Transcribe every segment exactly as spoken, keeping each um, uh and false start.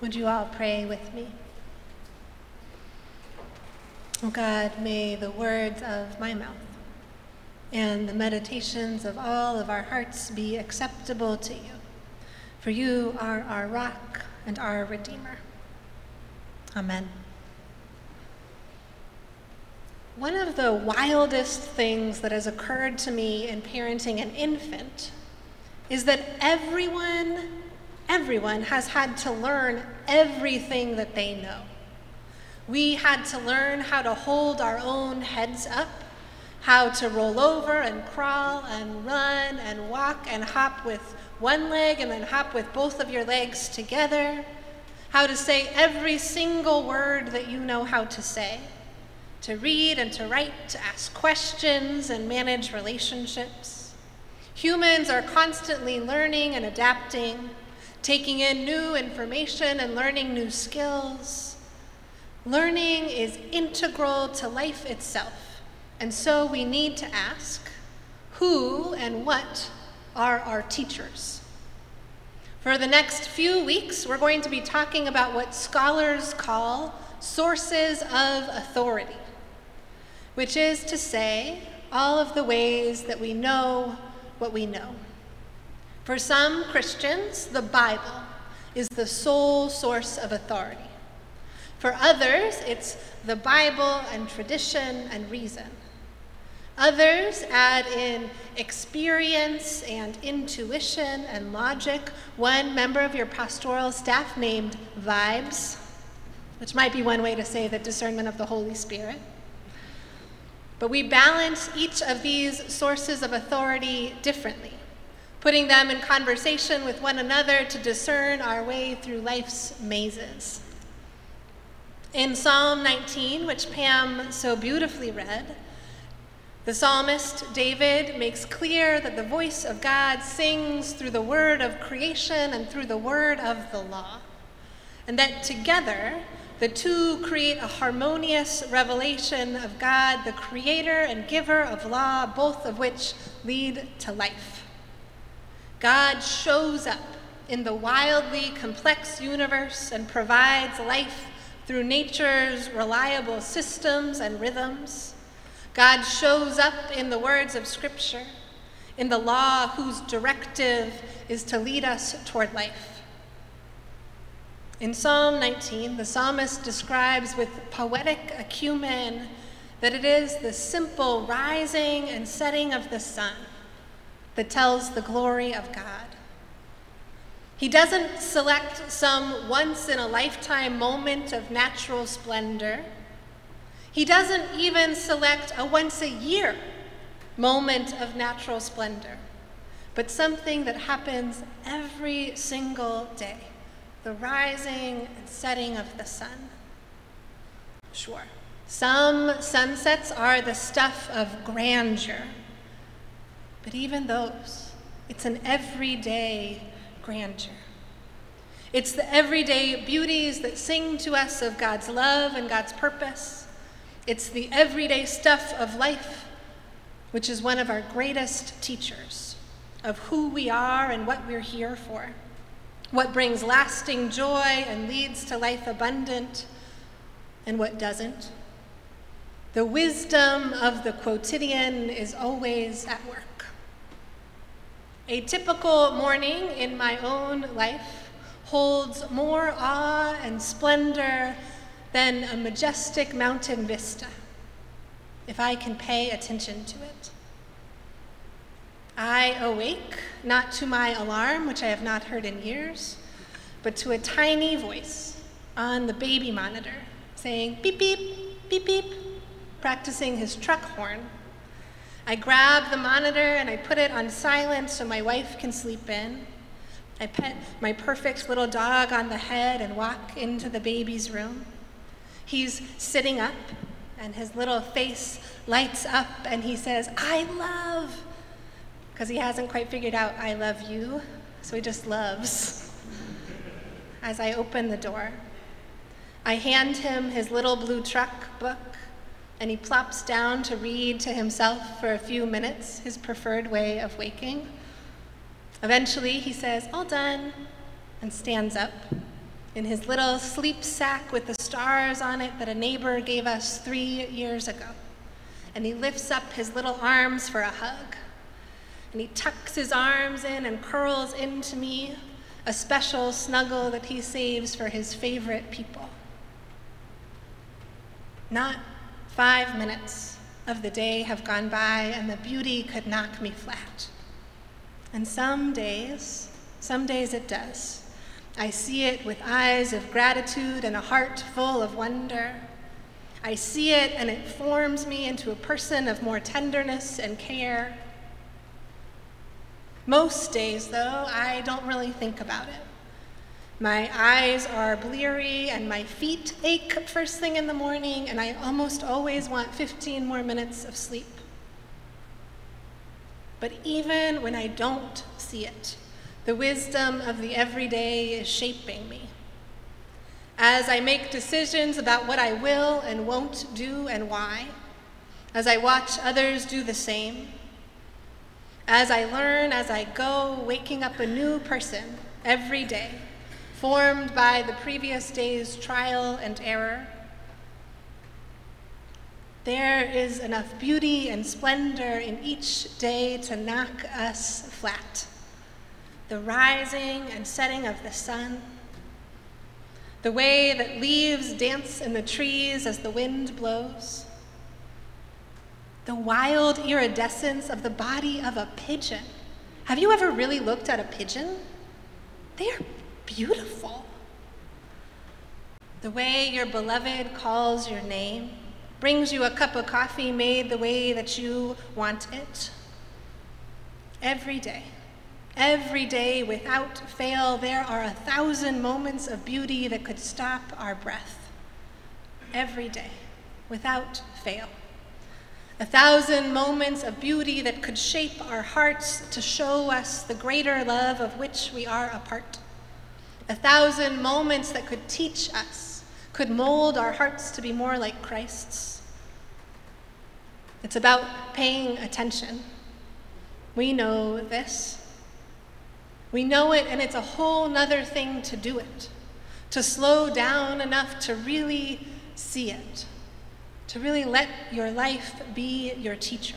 Would you all pray with me? Oh God, may the words of my mouth and the meditations of all of our hearts be acceptable to you, for you are our rock and our Redeemer. Amen. One of the wildest things that has occurred to me in parenting an infant is that everyone, everyone has had to learn everything that they know. We had to learn how to hold our own heads up, how to roll over and crawl and run and walk and hop with one leg and then hop with both of your legs together, how to say every single word that you know how to say, to read and to write, to ask questions and manage relationships. Humans are constantly learning and adapting, taking in new information and learning new skills. Learning is integral to life itself, and so we need to ask, who and what are our teachers? For the next few weeks, we're going to be talking about what scholars call sources of authority, which is to say, all of the ways that we know what we know. For some Christians, the Bible is the sole source of authority. For others, it's the Bible and tradition and reason. Others add in experience and intuition and logic. One member of your pastoral staff named vibes, which might be one way to say the discernment of the Holy Spirit. But we balance each of these sources of authority differently, putting them in conversation with one another to discern our way through life's mazes. In Psalm nineteen, which Pam so beautifully read, the psalmist David makes clear that the voice of God sings through the word of creation and through the word of the law, and that together the two create a harmonious revelation of God, the creator and giver of law, both of which lead to life. God shows up in the wildly complex universe and provides life through nature's reliable systems and rhythms. God shows up in the words of Scripture, in the law whose directive is to lead us toward life. In Psalm nineteen, the psalmist describes with poetic acumen that it is the simple rising and setting of the sun that tells the glory of God. He doesn't select some once-in-a-lifetime moment of natural splendor. He doesn't even select a once-a-year moment of natural splendor, but something that happens every single day, the rising and setting of the sun. Sure, some sunsets are the stuff of grandeur, but even those, it's an everyday grandeur. It's the everyday beauties that sing to us of God's love and God's purpose. It's the everyday stuff of life, which is one of our greatest teachers of who we are and what we're here for, what brings lasting joy and leads to life abundant, and what doesn't. The wisdom of the quotidian is always at work. A typical morning in my own life holds more awe and splendor than a majestic mountain vista, if I can pay attention to it. I awake, not to my alarm, which I have not heard in years, but to a tiny voice on the baby monitor saying beep, beep, beep, beep, practicing his truck horn. I grab the monitor and I put it on silent so my wife can sleep in. I pet my perfect little dog on the head and walk into the baby's room. He's sitting up and his little face lights up and he says, "I love," because he hasn't quite figured out "I love you," so he just loves. As I open the door, I hand him his little blue truck book, and he plops down to read to himself for a few minutes, his preferred way of waking. Eventually, he says, "All done," and stands up. in his little sleep sack with the stars on it that a neighbor gave us three years ago. And he lifts up his little arms for a hug. And he tucks his arms in and curls into me, a special snuggle that he saves for his favorite people. Not five minutes of the day have gone by and the beauty could knock me flat. And some days, some days it does. I see it with eyes of gratitude and a heart full of wonder. I see it and it forms me into a person of more tenderness and care. Most days, though, I don't really think about it. My eyes are bleary and my feet ache first thing in the morning, and I almost always want fifteen more minutes of sleep. But even when I don't see it, the wisdom of the everyday is shaping me. As I make decisions about what I will and won't do and why, as I watch others do the same, as I learn as I go, waking up a new person every day, formed by the previous day's trial and error, there is enough beauty and splendor in each day to knock us flat. The rising and setting of the sun, the way that leaves dance in the trees as the wind blows, the wild iridescence of the body of a pigeon. Have you ever really looked at a pigeon? They are beautiful. The way your beloved calls your name, brings you a cup of coffee made the way that you want it. Every day, every day without fail, there are a thousand moments of beauty that could stop our breath. Every day, without fail. A thousand moments of beauty that could shape our hearts to show us the greater love of which we are a part. A thousand moments that could teach us, could mold our hearts to be more like Christ's. It's about paying attention. We know this. We know it, and it's a whole nother thing to do it, to slow down enough to really see it, to really let your life be your teacher.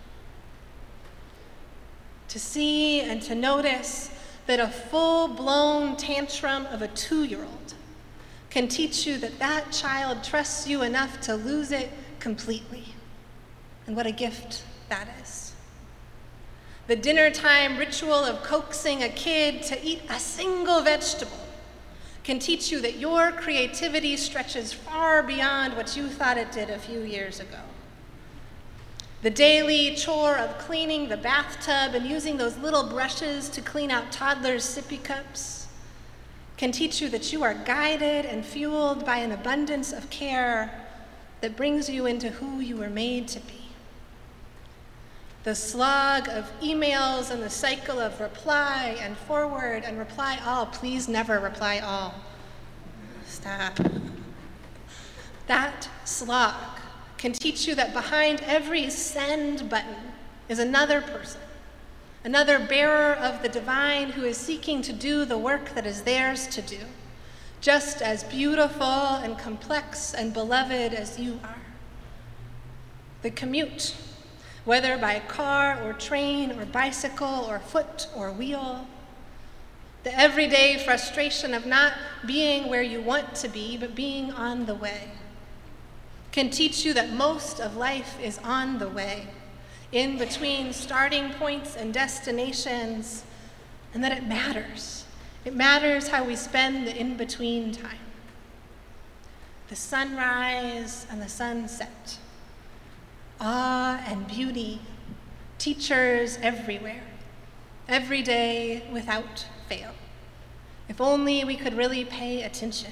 To see and to notice that a full-blown tantrum of a two-year-old can teach you that that child trusts you enough to lose it completely. And what a gift that is. The dinner time ritual of coaxing a kid to eat a single vegetable can teach you that your creativity stretches far beyond what you thought it did a few years ago. The daily chore of cleaning the bathtub and using those little brushes to clean out toddlers' sippy cups can teach you that you are guided and fueled by an abundance of care that brings you into who you were made to be. The slog of emails and the cycle of reply and forward and reply all. Please never reply all. Stop. That slog can teach you that behind every send button is another person, another bearer of the divine who is seeking to do the work that is theirs to do, just as beautiful and complex and beloved as you are. The commute, whether by car or train or bicycle or foot or wheel, the everyday frustration of not being where you want to be, but being on the way, can teach you that most of life is on the way, in between starting points and destinations, and that it matters. It matters how we spend the in-between time. The sunrise and the sunset, awe and beauty, teachers everywhere, every day without fail. If only we could really pay attention.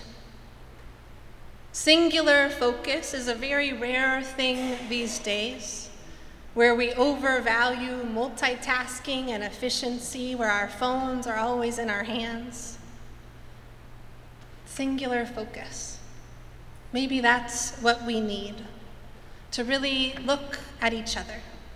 Singular focus is a very rare thing these days, where we overvalue multitasking and efficiency, where our phones are always in our hands. Singular focus. Maybe that's what we need, to really look at each other,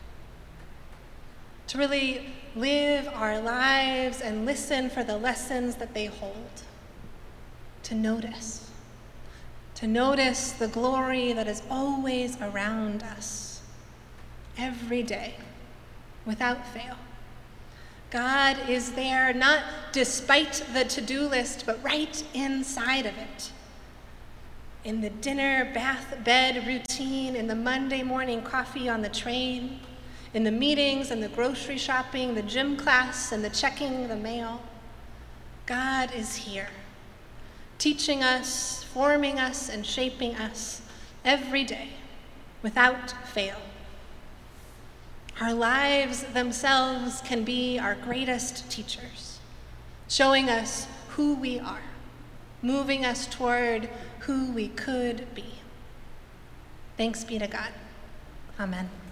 to really live our lives and listen for the lessons that they hold, to notice, to notice the glory that is always around us, every day, without fail. God is there, not despite the to-do list, but right inside of it. In the dinner, bath, bed routine, in the Monday morning coffee on the train, in the meetings and the grocery shopping, the gym class and the checking the mail. God is here, teaching us, forming us, and shaping us every day, without fail. Our lives themselves can be our greatest teachers, showing us who we are, moving us toward who we could be. Thanks be to God. Amen.